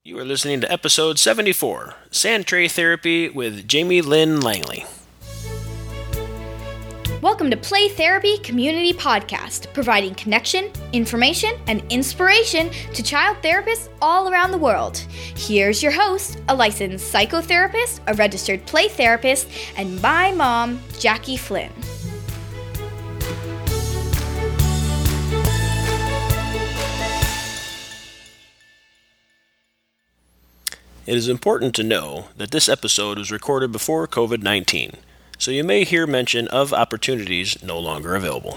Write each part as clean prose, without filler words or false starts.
You are listening to episode 74, Sand Tray Therapy with Jamie Lynn Langley. Welcome to Play Therapy Community Podcast, providing connection, information, and inspiration to child therapists all around the world. Here's your host, a licensed psychotherapist, a registered play therapist, and my mom, Jackie Flynn. It is important to know that this episode was recorded before COVID-19, so you may hear mention of opportunities no longer available.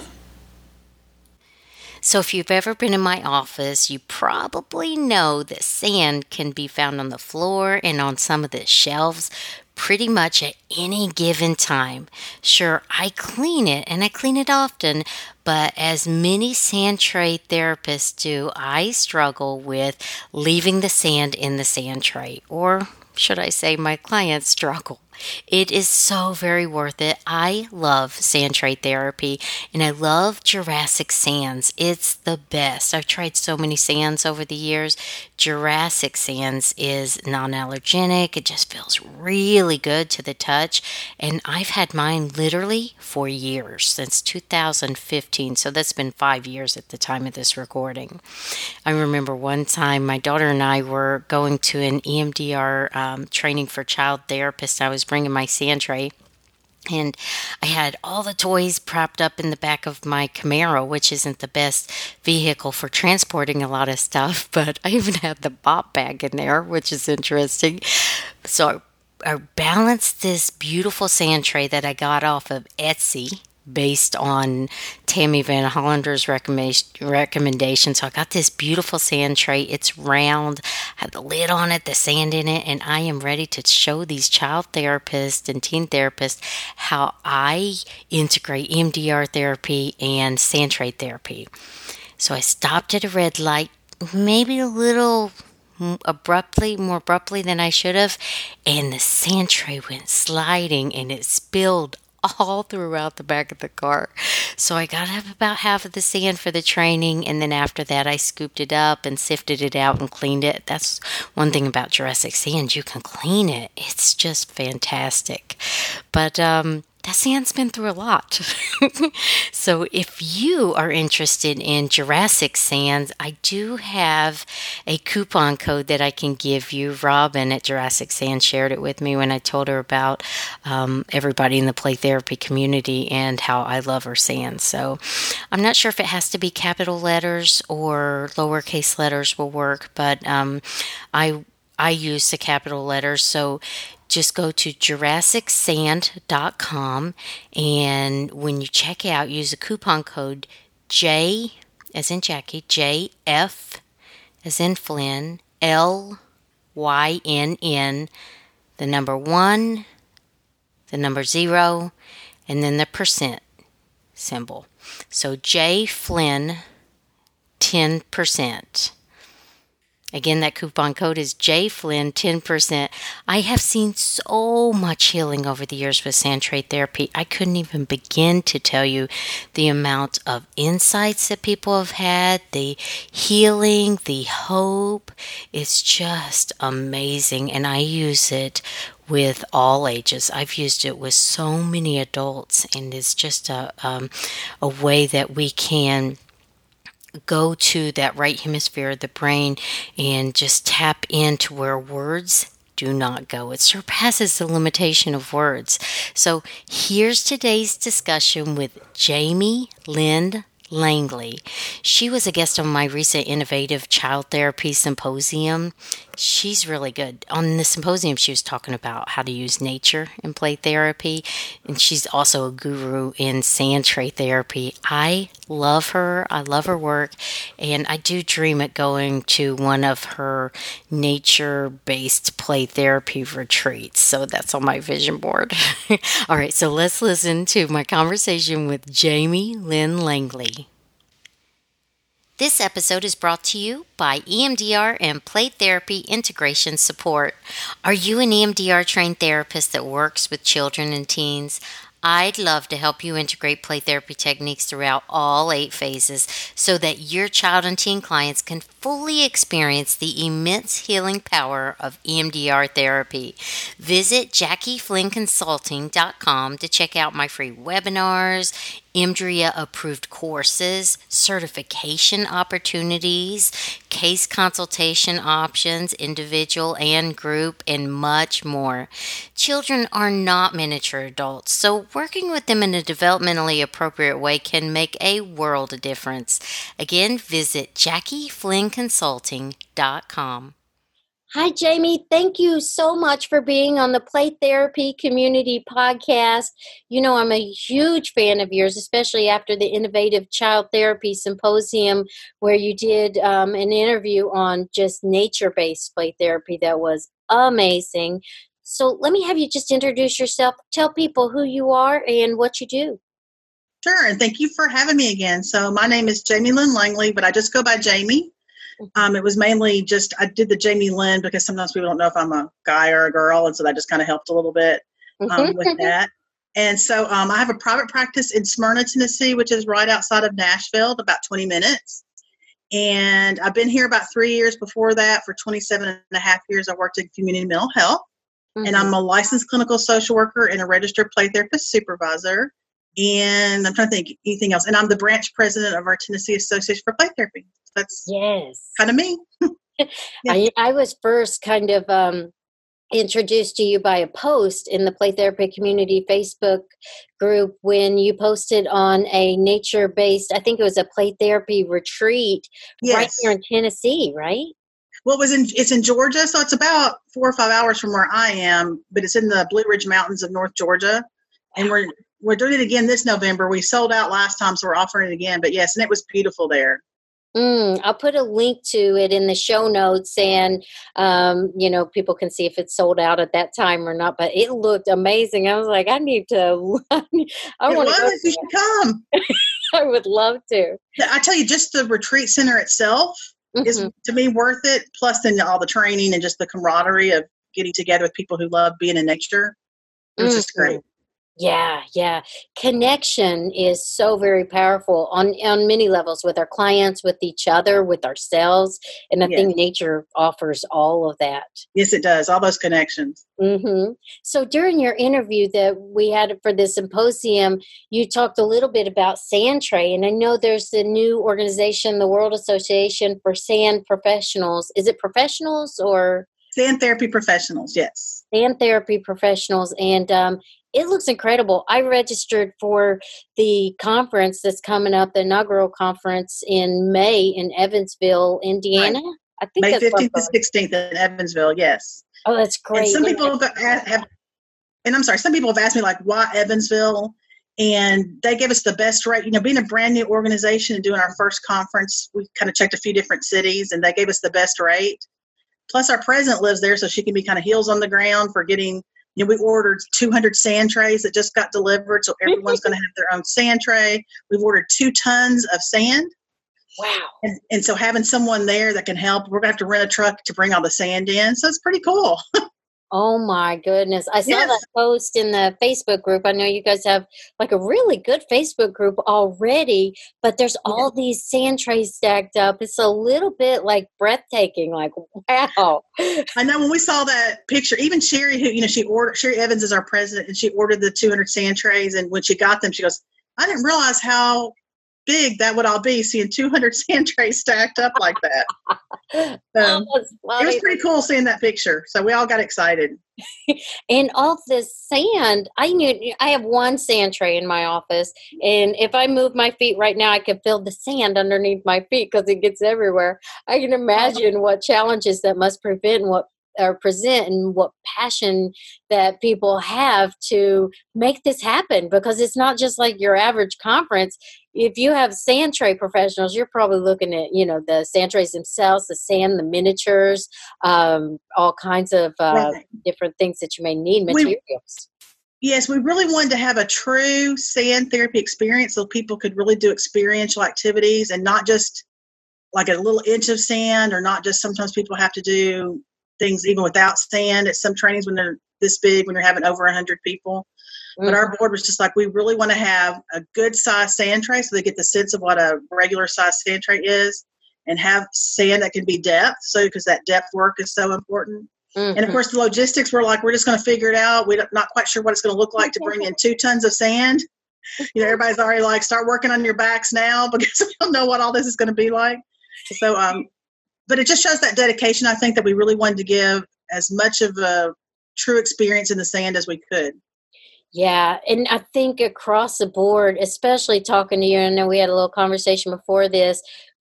So if you've ever been in my office, you probably know that sand can be found on the floor and on some of the shelves pretty much at any given time. Sure, I clean it, and I clean it often, but as many sand tray therapists do, I struggle with leaving the sand in the sand tray, or should I say my clients struggle. It is so very worth it. I love sand tray therapy, and I love Jurassic Sands. It's the best. I've tried so many sands over the years. Jurassic Sands is non-allergenic. It just feels really good to the touch, and I've had mine literally for years, since 2015, so that's been 5 years at the time of this recording. I remember one time my daughter and I were going to an EMDR training for child therapists. I was bringing my sand tray, and I had all the toys propped up in the back of my Camaro, which isn't the best vehicle for transporting a lot of stuff, but I even had the bop bag in there, which is interesting. So I balanced this beautiful sand tray that I got off of Etsy, based on Tammy Van Hollander's recommendation. So I got this beautiful sand tray. It's round, had the lid on it, the sand in it, and I am ready to show these child therapists and teen therapists how I integrate EMDR therapy and sand tray therapy. So I stopped at a red light, maybe a little more abruptly than I should have, and the sand tray went sliding and it spilled all throughout the back of the car. So I got up about half of the sand for the training, and then after that I scooped it up and sifted it out and cleaned it. That's one thing about Jurassic Sand. You can clean it. It's just fantastic. But that sand's been through a lot. So if you are interested in Jurassic Sands, I do have a coupon code that I can give you. Robin at Jurassic Sands shared it with me when I told her about everybody in the play therapy community and how I love her sands. So I'm not sure if it has to be capital letters or lowercase letters will work, but I use the capital letters. So just go to JurassicSand.com, and when you check out, use the coupon code J as in Jackie, JF as in Flynn, LYNN, the number 1, the number 0, and then the percent symbol. So J Flynn 10%. Again, that coupon code is JFlynn 10%. I have seen so much healing over the years with sand tray therapy. I couldn't even begin to tell you the amount of insights that people have had, the healing, the hope. It's just amazing, and I use it with all ages. I've used it with so many adults, and it's just a way that we can go to that right hemisphere of the brain and just tap into where words do not go. It surpasses the limitation of words. So here's today's discussion with Jamie Lynn Langley. She was a guest on my recent Innovative Child Therapy Symposium. She's really good. On the symposium, she was talking about how to use nature in play therapy, and she's also a guru in sand tray therapy. I love her. I love her work, and I do dream of going to one of her nature-based play therapy retreats, so that's on my vision board. All right, so let's listen to my conversation with Jamie Lynn Langley. This episode is brought to you by EMDR and Play Therapy Integration Support. Are you an EMDR trained therapist that works with children and teens? I'd love to help you integrate play therapy techniques throughout all 8 phases so that your child and teen clients can fully experience the immense healing power of EMDR therapy. Visit JackieFlynnConsulting.com to check out my free webinars, EMDRIA approved courses, certification opportunities, case consultation options, individual and group, and much more. Children are not miniature adults, so working with them in a developmentally appropriate way can make a world of difference. Again, visit JackieFlynnConsulting.com. Hi, Jamie. Thank you so much for being on the Play Therapy Community Podcast. You know, I'm a huge fan of yours, especially after the Innovative Child Therapy Symposium, where you did an interview on just nature-based play therapy that was amazing. So let me have you just introduce yourself. Tell people who you are and what you do. Sure, and thank you for having me again. So my name is Jamie Lynn Langley, but I just go by Jamie. It was mainly just, I did the Jamie Lynn because sometimes people don't know if I'm a guy or a girl, and so that just kind of helped a little bit with that. And so I have a private practice in Smyrna, Tennessee, which is right outside of Nashville, about 20 minutes. And I've been here about 3 years. Before that, for 27 and a half years, I worked in community mental health. And I'm a licensed clinical social worker and a registered play therapist supervisor. And I'm trying to think anything else. And I'm the branch president of our Tennessee Association for Play Therapy. That's kind of me. Yes. I was first kind of introduced to you by a post in the Play Therapy Community Facebook group when you posted on a nature-based, I think it was a play therapy retreat right here in Tennessee, right? Well, it's in Georgia, so it's about 4 or 5 hours from where I am, but it's in the Blue Ridge Mountains of North Georgia. And we're doing it again this November. We sold out last time, so we're offering it again. But yes, and it was beautiful there. I'll put a link to it in the show notes, and people can see if it's sold out at that time or not. But it looked amazing. I was like, I need to. You should come. I would love to. I tell you, just the retreat center itself is to me worth it. Plus, then all the training and just the camaraderie of getting together with people who love being in nature. It was just great. Yeah. Connection is so very powerful on many levels with our clients, with each other, with ourselves. And I think nature offers all of that. Yes, it does. All those connections. So during your interview that we had for the symposium, you talked a little bit about sand tray. And I know there's a new organization, the World Association for Sand Professionals. Is it professionals or? Sand therapy professionals, yes. Sand therapy professionals. And it looks incredible. I registered for the conference that's coming up, the inaugural conference in May in Evansville, Indiana. Right. I think May that's 15th to 16th in Evansville, yes. Oh, that's great. And some people some people have asked me, like, why Evansville? And they gave us the best rate. You know, being a brand new organization and doing our first conference, we kind of checked a few different cities, and they gave us the best rate. Plus, our president lives there, so she can be kind of heels on the ground for getting. We ordered 200 sand trays that just got delivered, so everyone's going to have their own sand tray. We've ordered 2 tons of sand. Wow. And so having someone there that can help, we're going to have to rent a truck to bring all the sand in. So it's pretty cool. Oh, my goodness. I saw that post in the Facebook group. I know you guys have like a really good Facebook group already, but there's all these sand trays stacked up. It's a little bit like breathtaking, like, wow. I know when we saw that picture, even Sherry, Sherry Evans is our president, and she ordered the 200 sand trays. And when she got them, she goes, I didn't realize how big that would all be, seeing 200 sand trays stacked up like that. So it was pretty cool seeing that picture. So we all got excited. And all this sand, I have one sand tray in my office, and if I move my feet right now, I can feel the sand underneath my feet because it gets everywhere. I can imagine what challenges that must present and what passion that people have to make this happen, because it's not just like your average conference. If you have sand tray professionals, you're probably looking at, the sand trays themselves, the sand, the miniatures, all kinds of different things that you may need, materials. Yes, we really wanted to have a true sand therapy experience so people could really do experiential activities and not just like a little inch of sand, or not just sometimes people have to do things even without sand at some trainings when they're this big, when you're having over 100 people. But our board was just like, we really want to have a good size sand tray so they get the sense of what a regular size sand tray is, and have sand that can be depth. So, because that depth work is so important. And of course the logistics, we're like, we're just going to figure it out. We're not quite sure what it's going to look like to bring in 2 tons of sand. Everybody's already like, start working on your backs now, because we don't know what all this is going to be like. So, but it just shows that dedication, I think, that we really wanted to give as much of a true experience in the sand as we could. Yeah, and I think across the board, especially talking to you, I know we had a little conversation before this,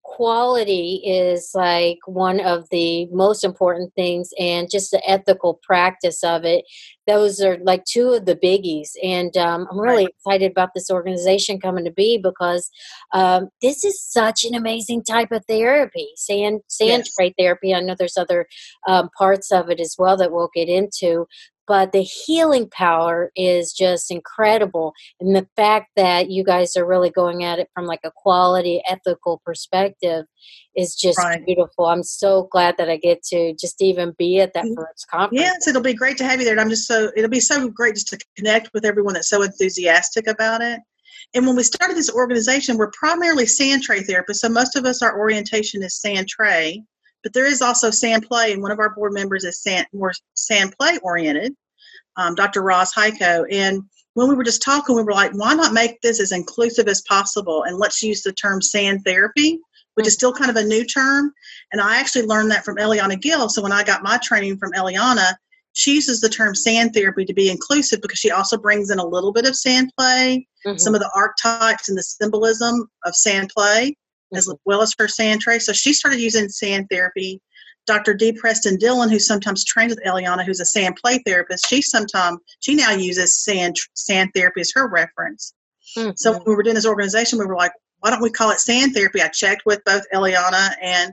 quality is like one of the most important things, and just the ethical practice of it. Those are like 2 of the biggies. And I'm really excited about this organization coming to be, because this is such an amazing type of therapy, sand tray therapy. I know there's other parts of it as well that we'll get into. But the healing power is just incredible. And the fact that you guys are really going at it from like a quality, ethical perspective is just beautiful. I'm so glad that I get to just even be at that first conference. Yes, it'll be great to have you there. And it'll be so great just to connect with everyone that's so enthusiastic about it. And when we started this organization, we're primarily sand tray therapists. So most of us, our orientation is sand tray. But there is also sand play, and one of our board members is more sand play oriented, Dr. Roz Heiko. And when we were just talking, we were like, why not make this as inclusive as possible? And let's use the term sand therapy, which is still kind of a new term. And I actually learned that from Eliana Gill. So when I got my training from Eliana, she uses the term sand therapy to be inclusive, because she also brings in a little bit of sand play, some of the archetypes and the symbolism of sand play, as well as her sand tray. So she started using sand therapy. Dr. D. Preston Dillon, who sometimes trains with Eliana, who's a sand play therapist, she now uses sand therapy as her reference. So when we were doing this organization, we were like, why don't we call it sand therapy? I checked with both Eliana and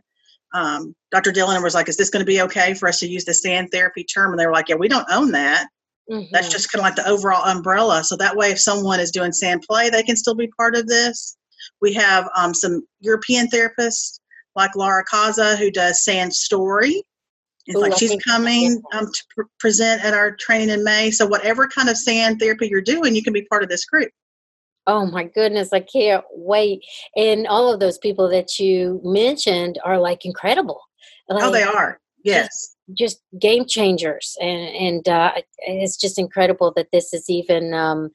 Dr. Dillon and was like, is this going to be okay for us to use the sand therapy term? And they were like, yeah, we don't own that. That's just kind of like the overall umbrella. So that way, if someone is doing sand play, they can still be part of this. We have some European therapists like Laura Kaza, who does sand story. It's like she's coming to present at our training in May. So whatever kind of sand therapy you're doing, you can be part of this group. Oh my goodness, I can't wait. And all of those people that you mentioned are like incredible. Like, they are. Yes. Just game changers. And it's just incredible that this is even,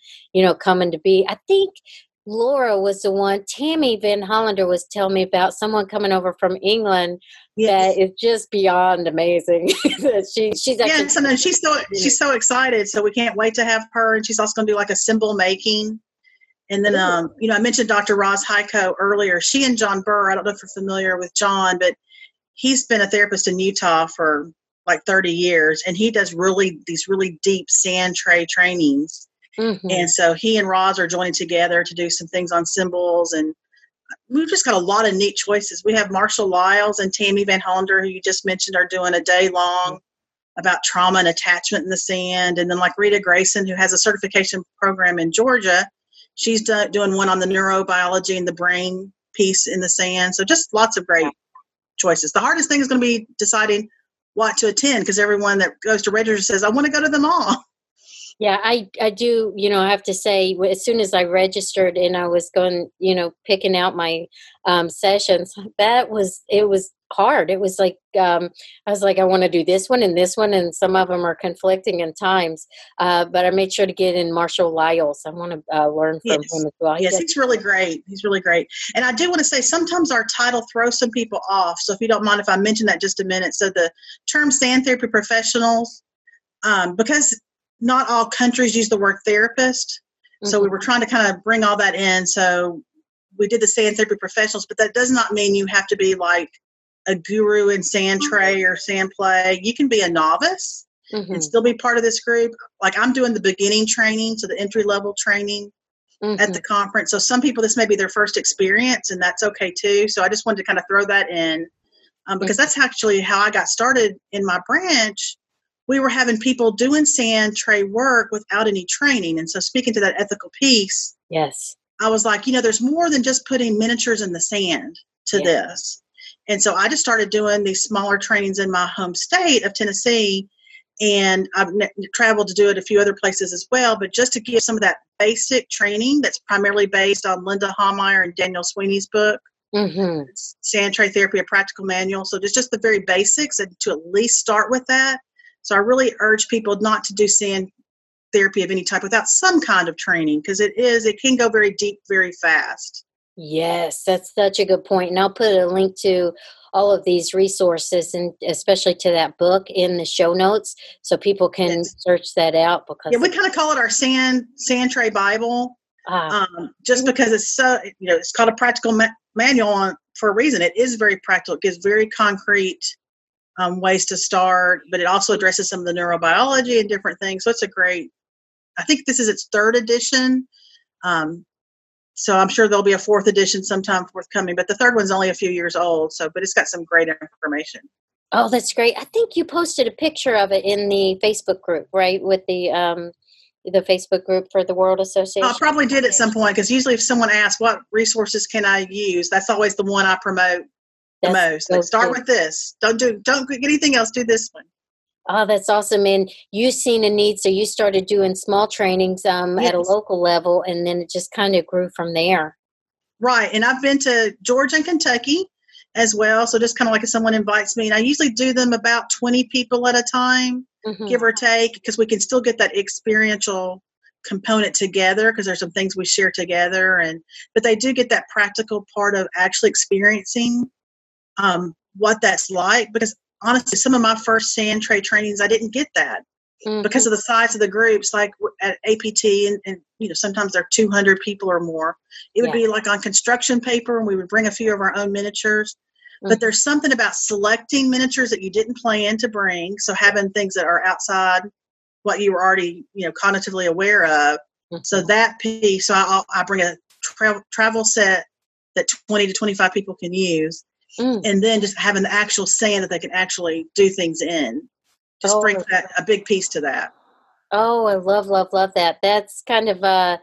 coming to be. I think Laura was the one. Tammy Van Hollander was telling me about someone coming over from England that is just beyond amazing. she's actually she's so excited. So we can't wait to have her. And she's also going to do like a symbol making. And then I mentioned Dr. Roz Heiko earlier. She and John Burr. I don't know if you're familiar with John, but he's been a therapist in Utah for like 30 years, and he does these really deep sand tray trainings. And so he and Roz are joining together to do some things on symbols, and we've just got a lot of neat choices. We have Marshall Lyles and Tammy Van Hollander, who you just mentioned, are doing a day long about trauma and attachment in the sand. And then like Rita Grayson, who has a certification program in Georgia, she's doing one on the neurobiology and the brain piece in the sand. So just lots of great choices. The hardest thing is going to be deciding what to attend, because everyone that goes to register says, I want to go to them all. Yeah, I do, I have to say, as soon as I registered and I was going, picking out my sessions, it was hard. It was like, I was like, I want to do this one, and some of them are conflicting in times. But I made sure to get in Marshall Lyles. I want to learn from him as well. Yes, he's really great. He's really great. And I do want to say, sometimes our title throws some people off. So if you don't mind if I mention that just a minute. So the term sand therapy professionals, because not all countries use the word therapist. So we were trying to kind of bring all that in. So we did the sand therapy professionals, but that does not mean you have to be like a guru in sand tray or sand play. You can be a novice and still be part of this group. Like I'm doing the beginning training, so the entry level training at the conference. So some people, this may be their first experience, and that's okay too. So I just wanted to kind of throw that in because that's actually how I got started in my branch. We were having people doing sand tray work without any training. And so speaking to that ethical piece, yes, I was like, there's more than just putting miniatures in the sand to this. And so I just started doing these smaller trainings in my home state of Tennessee. And I've traveled to do it a few other places as well, but just to give some of that basic training that's primarily based on Linda Homeyer and Daniel Sweeney's book, Sand Tray Therapy, a Practical Manual. So just the very basics, and to at least start with that. So I really urge people not to do sand therapy of any type without some kind of training, because it can go very deep very fast. Yes, that's such a good point. And I'll put a link to all of these resources, and especially to that book, in the show notes, so people can search that out. Because we kind of call it our sand tray Bible, just because it's so, it's called a practical manual for a reason. It is very practical. It gives very concrete ways to start, but it also addresses some of the neurobiology and different things. So it's I think this is its 3rd edition. So I'm sure there'll be a 4th edition sometime forthcoming, but the 3rd one's only a few years old. But it's got some great information. Oh, that's great. I think you posted a picture of it in the Facebook group, right? With the Facebook group for the World Association. I probably did at some point, because usually if someone asks what resources can I use, that's always the one I promote the most. Like, start with this. Don't get anything else. Do this one. Oh, that's awesome. And you've seen a need, so you started doing small trainings at a local level, and then it just kind of grew from there. Right. And I've been to Georgia and Kentucky as well. So just kind of like if someone invites me, and I usually do them about 20 people at a time, give or take, because we can still get that experiential component together, because there's some things we share together. But they do get that practical part of actually experiencing what that's like, because honestly, some of my first sand tray trainings, I didn't get that because of the size of the groups. Like at APT, and sometimes there are 200 people or more. It would be like on construction paper, and we would bring a few of our own miniatures. But there's something about selecting miniatures that you didn't plan to bring. So having things that are outside what you were already, cognitively aware of. So that piece, so I bring a travel set that 20 to 25 people can use. And then just having the actual sand that they can actually do things in. Just brings a big piece to that. Oh, I love that. That's kind of a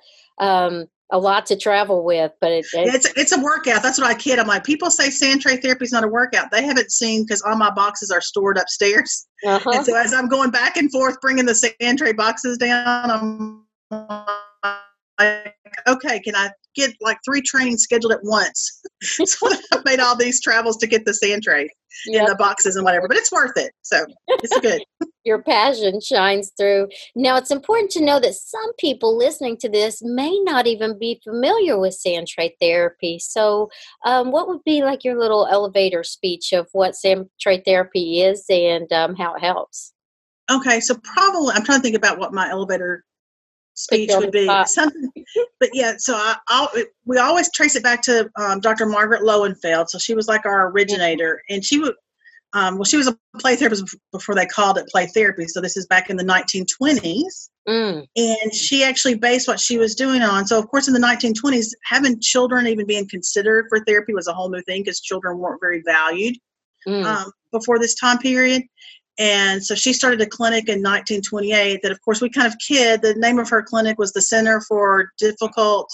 lot to travel with, but it's a workout. That's what I kid. I'm like, people say sand tray therapy is not a workout. They haven't seen, because all my boxes are stored upstairs. And so as I'm going back and forth bringing the sand tray boxes down, I'm like, okay, can I get like 3 trainings scheduled at once? So I've made all these travels to get the sand tray in the boxes and whatever, but it's worth it. So it's good. Your passion shines through. Now, it's important to know that some people listening to this may not even be familiar with sand tray therapy. So what would be like your little elevator speech of what sand tray therapy is and how it helps? Okay, so probably I'm trying to think about what my elevator speech would be something, but so we always trace it back to Dr. Margaret Lowenfeld. So she was like our originator, and she would she was a play therapist before they called it play therapy. So this is back in the 1920s, and she actually based what she was doing on. So of course in the 1920s, having children even being considered for therapy was a whole new thing, because children weren't very valued before this time period. And so she started a clinic in 1928 that, of course, we kind of kid. The name of her clinic was the Center for Difficult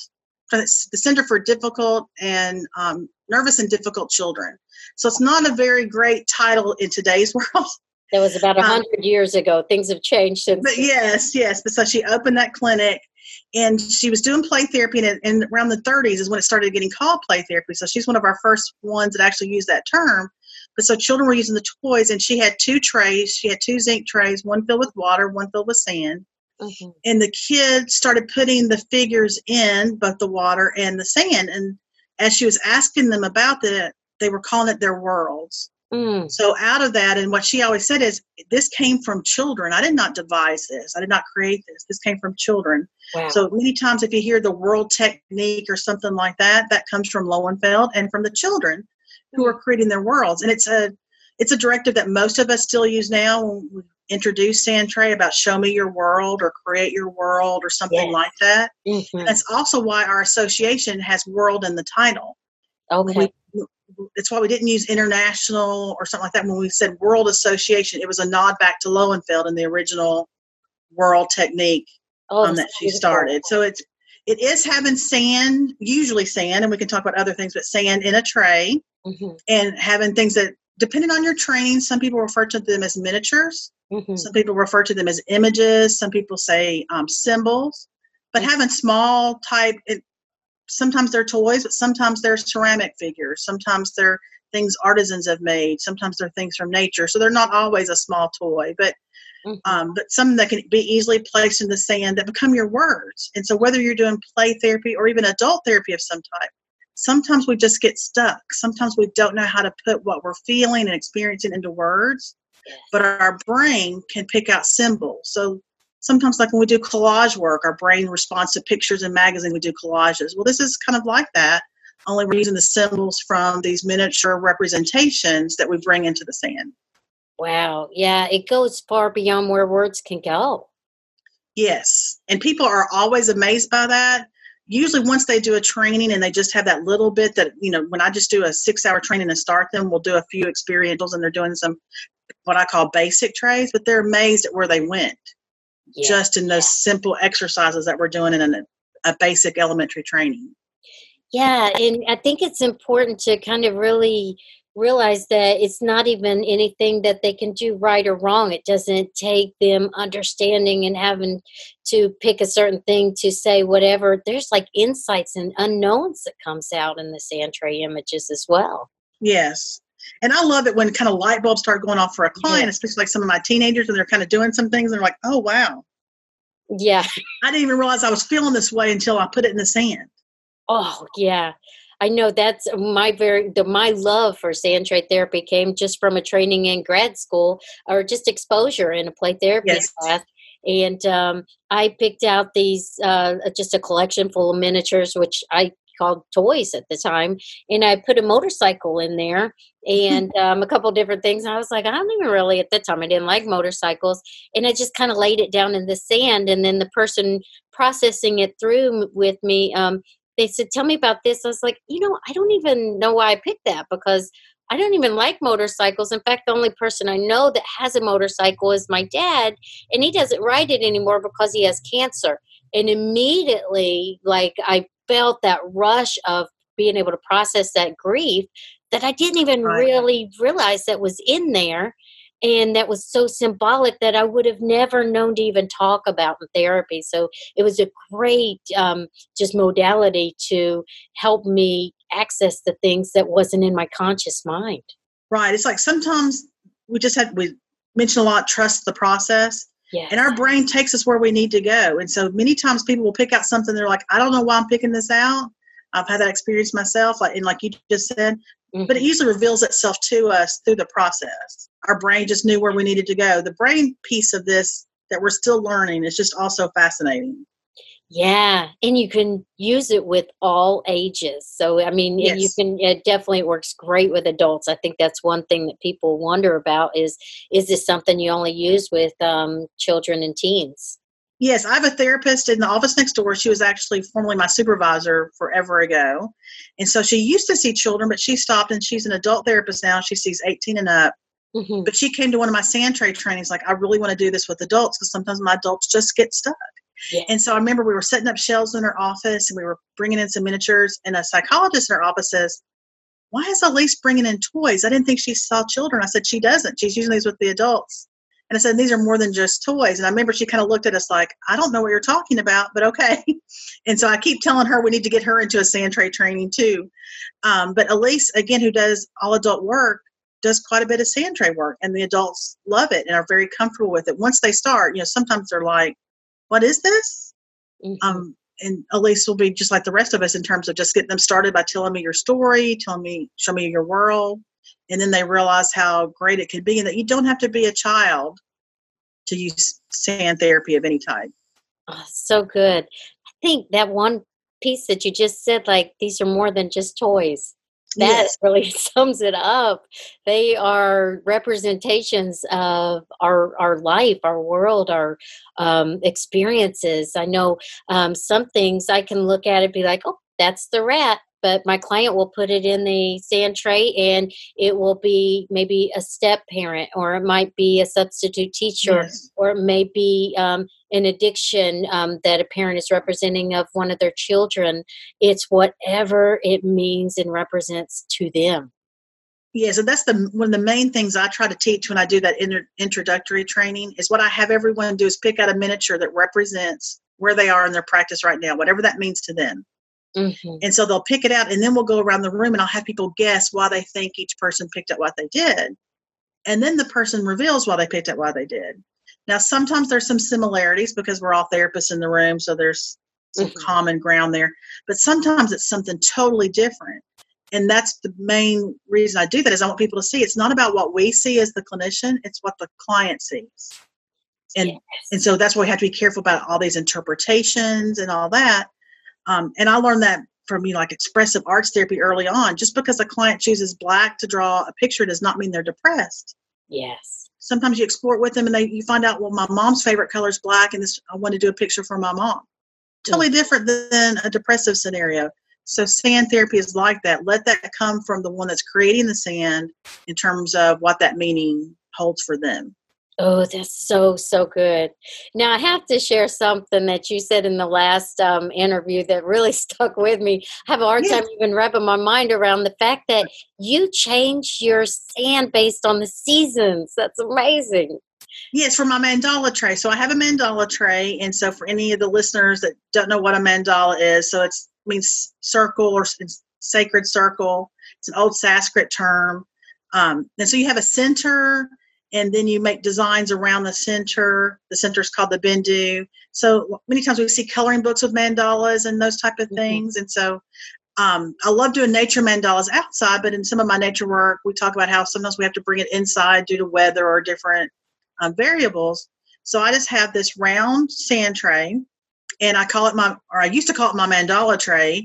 and Nervous and Difficult Children. So it's not a very great title in today's world. That was about 100 years ago. Things have changed since. But yes. But so she opened that clinic, and she was doing play therapy, and around the 30s is when it started getting called play therapy. So she's one of our first ones that actually used that term. But so children were using the toys, and she had 2 trays. She had 2 zinc trays, one filled with water, one filled with sand. And the kids started putting the figures in both the water and the sand. And as she was asking them about that, they were calling it their worlds. So out of that, and what she always said is, this came from children. I did not devise this. I did not create this. This came from children. Wow. So many times if you hear the world technique or something like that, that comes from Lowenfeld and from the children who are creating their worlds. And it's a directive that most of us still use now when we introduce sand tray, about show me your world or create your world or something like that. That's also why our association has world in the title. Okay. It's why we didn't use international or something like that. When we said world association, it was a nod back to Lowenfeld and the original world technique that she started. So it is having sand, usually sand, and we can talk about other things, but sand in a tray, and having things that, depending on your training, some people refer to them as miniatures. Mm-hmm. Some people refer to them as images. Some people say symbols. But having small type, sometimes they're toys, but sometimes they're ceramic figures. Sometimes they're things artisans have made. Sometimes they're things from nature. So they're not always a small toy, but some that can be easily placed in the sand that become your words. And so whether you're doing play therapy or even adult therapy of some type, sometimes we just get stuck. Sometimes we don't know how to put what we're feeling and experiencing into words, but our brain can pick out symbols. So sometimes, like when we do collage work, our brain responds to pictures in magazines. We do collages. Well, this is kind of like that, only we're using the symbols from these miniature representations that we bring into the sand. Wow. Yeah, it goes far beyond where words can go. Yes. And people are always amazed by that. Usually once they do a training and they just have that little bit that, when I just do a 6-hour training and start them, we'll do a few experientials and they're doing some what I call basic trays, but they're amazed at where they went just in those simple exercises that we're doing in a basic elementary training. Yeah, and I think it's important to kind of really realize that it's not even anything that they can do right or wrong. It doesn't take them understanding and having to pick a certain thing to say whatever. There's like insights and unknowns that comes out in the sand tray images as well. Yes. And I love it when kind of light bulbs start going off for a client, especially like some of my teenagers, and they're kind of doing some things and they're like, oh, wow. Yeah. I didn't even realize I was feeling this way until I put it in the sand. Oh, yeah. I know that's my love for sand tray therapy came just from a training in grad school or just exposure in a play therapy class. And I picked out these, just a collection full of miniatures, which I called toys at the time. And I put a motorcycle in there and a couple different things. And I was like, I don't even really, at that time, I didn't like motorcycles. And I just kind of laid it down in the sand. And then the person processing it through with me, they said, tell me about this. I was like, I don't even know why I picked that because I don't even like motorcycles. In fact, the only person I know that has a motorcycle is my dad, and he doesn't ride it anymore because he has cancer. And immediately, I felt that rush of being able to process that grief that I didn't even really realize that was in there. And that was so symbolic that I would have never known to even talk about in therapy. So it was a great just modality to help me access the things that wasn't in my conscious mind. Right. It's like sometimes we mention a lot, trust the process. Yes. And our brain takes us where we need to go. And so many times people will pick out something. They're like, I don't know why I'm picking this out. I've had that experience myself. Like you just said, but it usually reveals itself to us through the process. Our brain just knew where we needed to go. The brain piece of this that we're still learning is just also fascinating. Yeah, and you can use it with all ages. So, I mean, you can, it definitely works great with adults. I think that's one thing that people wonder about is this something you only use with children and teens? Yes, I have a therapist in the office next door. She was actually formerly my supervisor forever ago. And so she used to see children, but she stopped and she's an adult therapist now. She sees 18 and up. Mm-hmm. But she came to one of my sand tray trainings like, I really want to do this with adults because sometimes my adults just get stuck. Yeah. And so I remember we were setting up shelves in her office and we were bringing in some miniatures. And a psychologist in her office says, why is Elise bringing in toys? I didn't think she saw children. I said, she doesn't. She's using these with the adults. And I said, these are more than just toys. And I remember she kind of looked at us like, I don't know what you're talking about, but okay. And so I keep telling her we need to get her into a sand tray training too. But Elise, again, who does all adult work, does quite a bit of sand tray work. And the adults love it and are very comfortable with it. Once they start, sometimes they're like, what is this? Mm-hmm. And Elise will be just like the rest of us in terms of just getting them started by telling me your story, show me your world. And then they realize how great it could be and that you don't have to be a child to use sand therapy of any type. Oh, so good. I think that one piece that you just said, like, these are more than just toys. That really sums it up. They are representations of our life, our world, our experiences. I know some things I can look at it and be like, oh, that's the rat. But my client will put it in the sand tray and it will be maybe a step parent, or it might be a substitute teacher, or it may be an addiction that a parent is representing of one of their children. It's whatever it means and represents to them. Yeah, so that's one of the main things I try to teach when I do that introductory training is what I have everyone do is pick out a miniature that represents where they are in their practice right now, whatever that means to them. Mm-hmm. And so they'll pick it out, and then we'll go around the room, and I'll have people guess why they think each person picked out what they did. And then the person reveals why they picked out why they did. Now, sometimes there's some similarities because we're all therapists in the room, so there's some common ground there. But sometimes it's something totally different. And that's the main reason I do that is I want people to see it's not about what we see as the clinician, it's what the client sees. And and so that's why we have to be careful about all these interpretations and all that. And I learned that from like expressive arts therapy early on. Just because a client chooses black to draw a picture does not mean they're depressed. Yes. Sometimes you explore it with them and you find out, well, my mom's favorite color is black and I want to do a picture for my mom. Totally different than a depressive scenario. So sand therapy is like that. Let that come from the one that's creating the sand in terms of what that meaning holds for them. Oh, that's so, so good. Now, I have to share something that you said in the last interview that really stuck with me. I have a hard time even wrapping my mind around the fact that you changed your sand based on the seasons. That's amazing. Yes, for my mandala tray. So I have a mandala tray. And so for any of the listeners that don't know what a mandala is, so it means circle or sacred circle. It's an old Sanskrit term. And so you have a center, and then you make designs around the center. The center is called the bindu. So many times we see coloring books with mandalas and those type of things. And so I love doing nature mandalas outside, but in some of my nature work, we talk about how sometimes we have to bring it inside due to weather or different variables. So I just have this round sand tray, and I used to call it my mandala tray.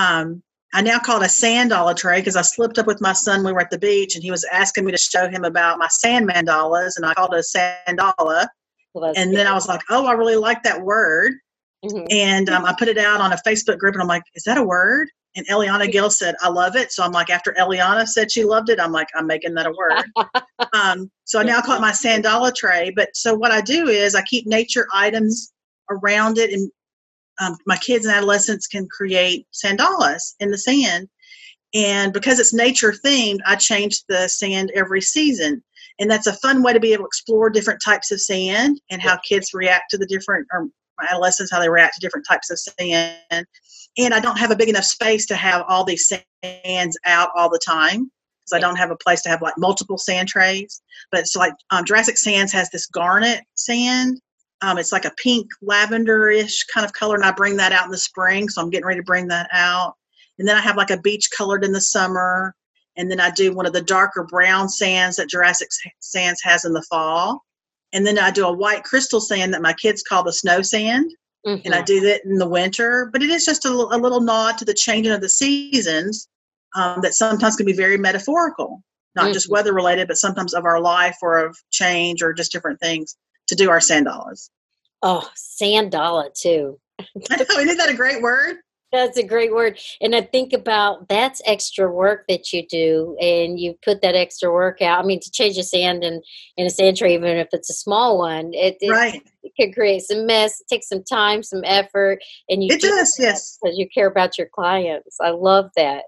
I now call it a sandala tray because I slipped up with my son when we were at the beach, and he was asking me to show him about my sand mandalas, and I called it a sandala. Well, and then I was like, oh, I really like that word. And I put it out on a Facebook group, and I'm like, is that a word? And Eliana Gill said, I love it. So I'm like, after Eliana said she loved it, I'm like, I'm making that a word. So I now call it my sandala tray. But so what I do is I keep nature items around it, and my kids and adolescents can create sandalas in the sand. And because it's nature themed, I change the sand every season. And that's a fun way to be able to explore different types of sand and how kids react to or my adolescents, how they react to different types of sand. And I don't have a big enough space to have all these sands out all the time because I don't have a place to have like multiple sand trays. But it's like Jurassic Sands has this garnet sand. It's like a pink lavender-ish kind of color, and I bring that out in the spring, so I'm getting ready to bring that out. And then I have like a beach colored in the summer, and then I do one of the darker brown sands that Jurassic Sands has in the fall. And then I do a white crystal sand that my kids call the snow sand, and I do that in the winter. But it is just a little nod to the changing of the seasons that sometimes can be very metaphorical, not just weather-related, but sometimes of our life or of change or just different things. To do our sandalas. Oh, sandala too. I know, isn't that a great word? That's a great word. And I think about that's extra work that you do, and you put that extra work out. I mean, to change a sand in a sand tray, even if it's a small one, it could create some mess. It takes some time, some effort, and it does, yes, because you care about your clients. I love that.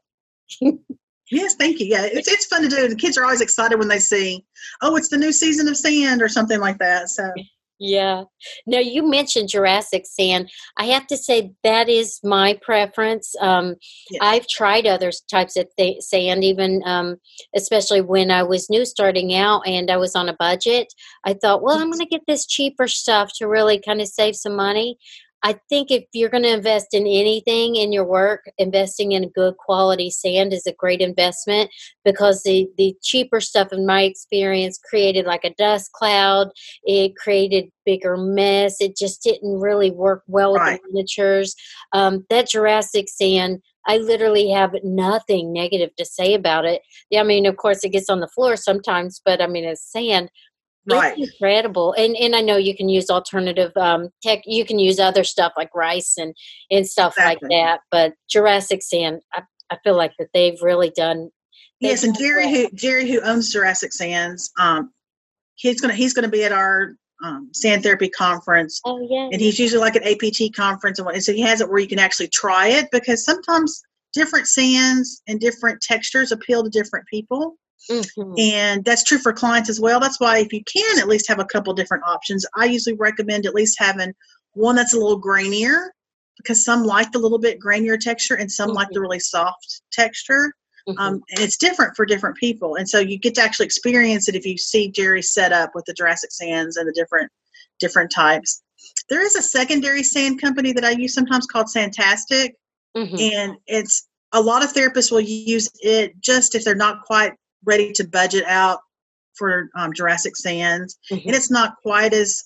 Yes, thank you. Yeah, it's fun to do. The kids are always excited when they see, oh, it's the new season of sand or something like that. So, yeah. Now, you mentioned Jurassic Sand. I have to say that is my preference. I've tried other types of sand, even especially when I was new starting out and I was on a budget. I thought, well, I'm going to get this cheaper stuff to really kind of save some money. I think if you're going to invest in anything in your work, investing in good quality sand is a great investment because the cheaper stuff, in my experience, created like a dust cloud. It created bigger mess. It just didn't really work well with the miniatures. That Jurassic Sand, I literally have nothing negative to say about it. Yeah, I mean, of course, it gets on the floor sometimes, but I mean, it's sand. It's incredible. And I know you can use alternative tech. You can use other stuff like rice and stuff like that. But Jurassic Sand, I feel like that they've really done. Yes, and Jerry, who owns Jurassic Sands, he's gonna be at our sand therapy conference. Oh yeah. And he's usually like an APT conference, and so he has it where you can actually try it because sometimes different sands and different textures appeal to different people. Mm-hmm. And that's true for clients as well. That's why if you can at least have a couple different options, I usually recommend at least having one that's a little grainier, because some like the little bit grainier texture and some like the really soft texture. And it's different for different people. And so you get to actually experience it if you see Jerry set up with the Jurassic sands and the different types. There is a secondary sand company that I use sometimes called Sandtastic. And it's a lot of therapists will use it just if they're not quite ready to budget out for Jurassic sands. And it's not quite as,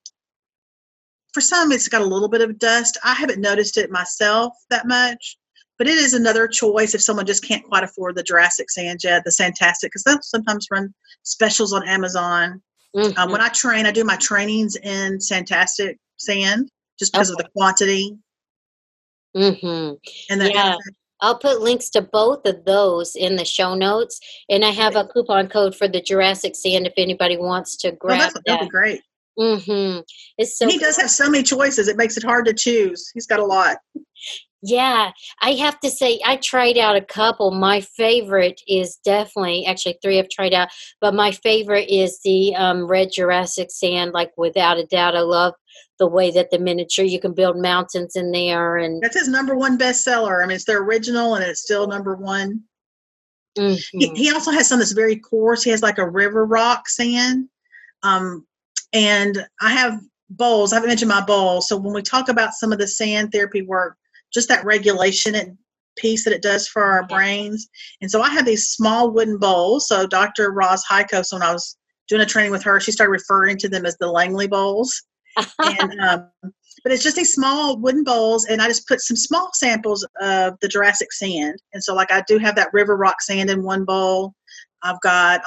for some, it's got a little bit of dust. I haven't noticed it myself that much. But it is another choice if someone just can't quite afford the Jurassic sand yet, the Sandtastic, because they'll sometimes run specials on Amazon. When I train, I do my trainings in Sandtastic sand just because of the quantity. And that I'll put links to both of those in the show notes. And I have a coupon code for the Jurassic sand if anybody wants to grab that. That'd be great. It's so and he does have so many choices. It makes it hard to choose. He's got a lot. Yeah, I have to say, I tried out a couple. My favorite is definitely, actually 3 I've tried out, but my favorite is the red Jurassic sand, like without a doubt. I love the way that the miniature, you can build mountains in there. And that's his #1 bestseller. I mean, it's their original and it's still #1. He also has some that's very coarse. He has like a river rock sand. And I have bowls. I haven't mentioned my bowls. So when we talk about some of the sand therapy work, just that regulation piece that it does for our brains. And so I have these small wooden bowls. So Dr. Roz Heiko, so when I was doing a training with her, she started referring to them as the Langley bowls. And, but it's just these small wooden bowls, and I just put some small samples of the Jurassic sand. And so like I do have that river rock sand in one bowl. I've got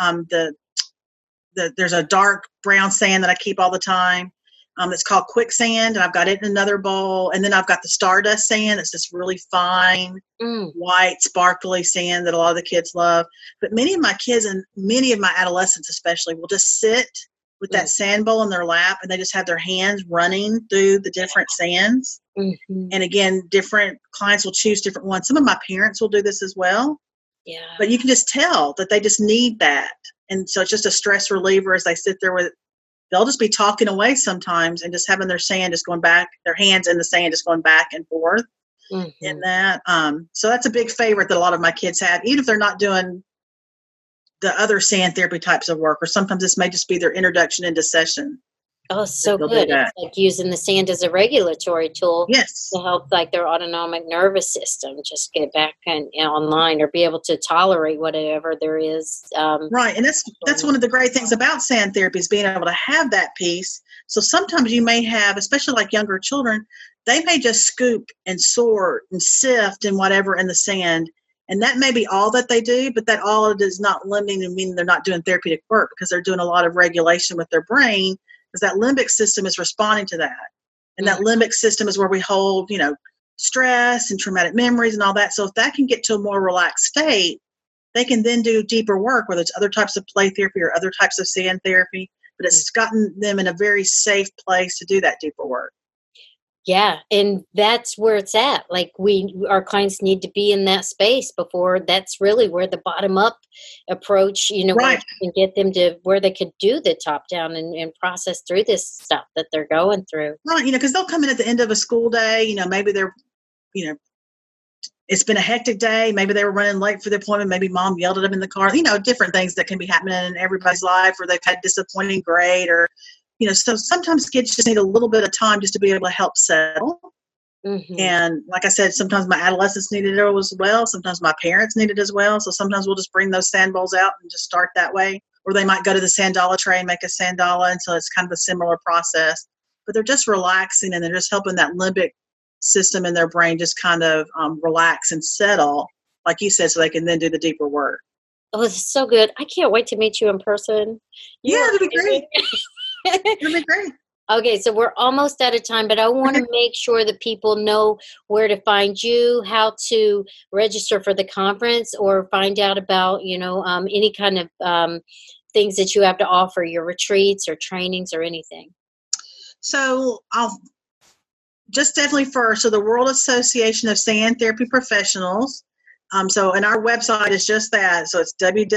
there's a dark brown sand that I keep all the time. It's called Quicksand, and I've got it in another bowl. And then I've got the Stardust sand. It's this really fine, white, sparkly sand that a lot of the kids love. But many of my kids and many of my adolescents especially will just sit with that sand bowl in their lap, and they just have their hands running through the different sands. And again, different clients will choose different ones. Some of my parents will do this as well. Yeah. But you can just tell that they just need that. And so it's just a stress reliever as they sit there with they'll just be talking away sometimes and just having their sand just going back, their hands in the sand just going back and forth in that. So that's a big favorite that a lot of my kids have, even if they're not doing the other sand therapy types of work, or sometimes this may just be their introduction into session. Oh, so good. It's like using the sand as a regulatory tool to help like their autonomic nervous system just get back online or be able to tolerate whatever there is. Right. And that's one of the great things about sand therapy is being able to have that piece. So sometimes you may have, especially like younger children, they may just scoop and sort and sift and whatever in the sand. And that may be all that they do, but that all it is not limiting and meaning they're not doing therapeutic work because they're doing a lot of regulation with their brain. Because that limbic system is responding to that. And that limbic system is where we hold, stress and traumatic memories and all that. So if that can get to a more relaxed state, they can then do deeper work, whether it's other types of play therapy or other types of sand therapy. But it's gotten them in a very safe place to do that deeper work. Yeah, and that's where it's at. Like our clients need to be in that space before. That's really where the bottom up approach, where you can get them to where they could do the top down and process through this stuff that they're going through. Right, because they'll come in at the end of a school day. Maybe they're, it's been a hectic day. Maybe they were running late for the appointment. Maybe mom yelled at them in the car. Different things that can be happening in everybody's life, or they've had disappointing grade, or so sometimes kids just need a little bit of time just to be able to help settle. And like I said, sometimes my adolescents need it as well. Sometimes my parents need it as well. So sometimes we'll just bring those sand bowls out and just start that way. Or they might go to the Sandala tray and make a Sandala. And so it's kind of a similar process. But they're just relaxing and they're just helping that limbic system in their brain just kind of relax and settle, like you said, so they can then do the deeper work. Oh, this is so good. I can't wait to meet you in person. It'll be great. It'll be great. Okay, so we're almost out of time, but I want to make sure that people know where to find you, how to register for the conference, or find out about, any kind of things that you have to offer, your retreats or trainings or anything. So I'll just definitely first, so the World Association of Sand Therapy Professionals, And our website is just that. So it's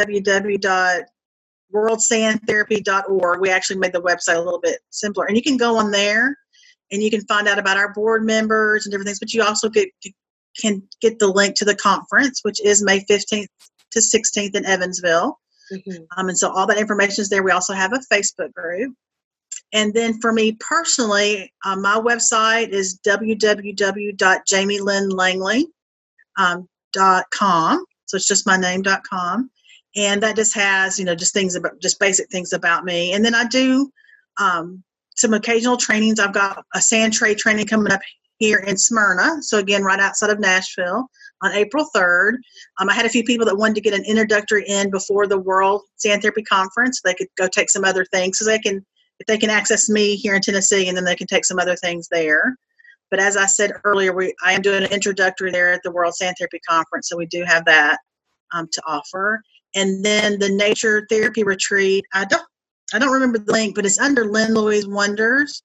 www.worldsandtherapy.org. We actually made the website a little bit simpler. And you can go on there and you can find out about our board members and different things. But you also can get the link to the conference, which is May 15th to 16th in Evansville. Mm-hmm. And so all that information is there. We also have a Facebook group. And then for me personally, my website is www.jamielynlangley.com. So it's just my name.com. And that just has, just basic things about me. And then I do some occasional trainings. I've got a sand tray training coming up here in Smyrna. So again, right outside of Nashville on April 3rd. I had a few people that wanted to get an introductory in before the World Sand Therapy Conference. They could go take some other things. So if they can access me here in Tennessee, and then they can take some other things there. But as I said earlier, I am doing an introductory there at the World Sand Therapy Conference. So we do have that to offer. And then the Nature Therapy Retreat, I don't remember the link, but it's under Lynn Louise Wonders.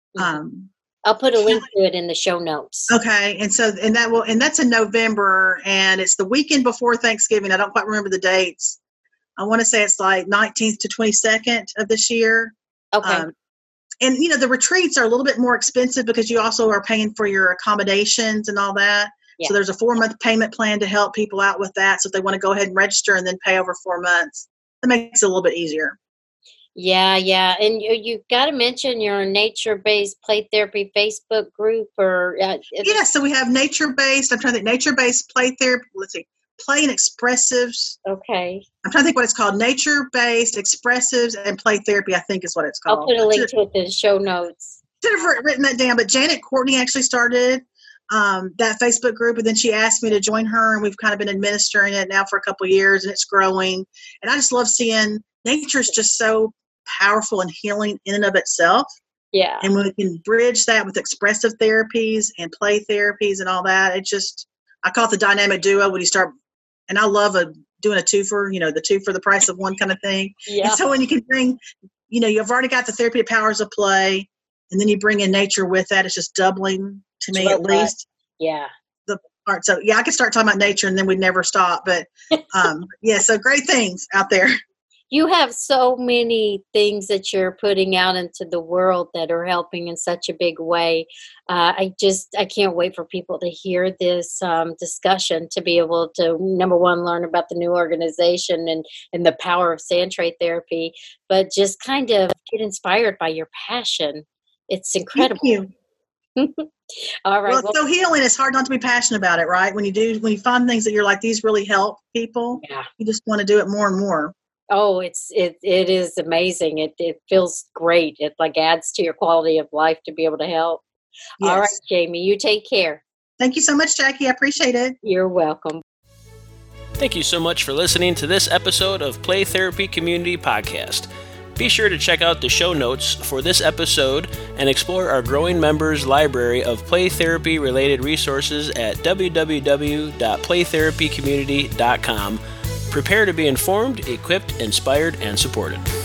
I'll put a link to it in the show notes. Okay. And that's in November, and it's the weekend before Thanksgiving. I don't quite remember the dates. I want to say it's like 19th to 22nd of this year. Okay. And the retreats are a little bit more expensive because you also are paying for your accommodations and all that. Yeah. So there's a 4-month payment plan to help people out with that. So if they want to go ahead and register and then pay over 4 months, that makes it a little bit easier. Yeah. And you've got to mention your nature-based play therapy Facebook group or. So we have nature-based. I'm trying to think nature-based play therapy. Let's see. Play and expressives. Okay. I'm trying to think what it's called. Nature-based expressives and play therapy, I think is what it's called. I'll put a link to it in the show notes. Should have written that down, but Janet Courtney actually started that Facebook group, and then she asked me to join her, and we've kind of been administering it now for a couple of years, and it's growing. And I just love seeing nature is just so powerful and healing in and of itself. Yeah. And when we can bridge that with expressive therapies and play therapies and all that, I call it the dynamic duo when you start. And I love doing a two for the price of one kind of thing. Yeah. And so when you can bring, you've already got the therapeutic powers of play, and then you bring in nature with that, it's just doubling to me at least. Yeah. The part. So I could start talking about nature and then we'd never stop. But so great things out there. You have so many things that you're putting out into the world that are helping in such a big way. I can't wait for people to hear this discussion, to be able to, number one, learn about the new organization and the power of sand tray therapy, but just kind of get inspired by your passion. It's incredible. Thank you. All right. Well, it's so healing. It's hard not to be passionate about it, right? When you find things that you're like, these really help people, you just want to do it more and more. Oh, it is amazing. It feels great. It adds to your quality of life to be able to help. Yes. All right, Jamie, you take care. Thank you so much, Jackie. I appreciate it. You're welcome. Thank you so much for listening to this episode of Play Therapy Community Podcast. Be sure to check out the show notes for this episode and explore our growing members' library of play therapy related resources at www.playtherapycommunity.com. Prepare to be informed, equipped, inspired, and supported.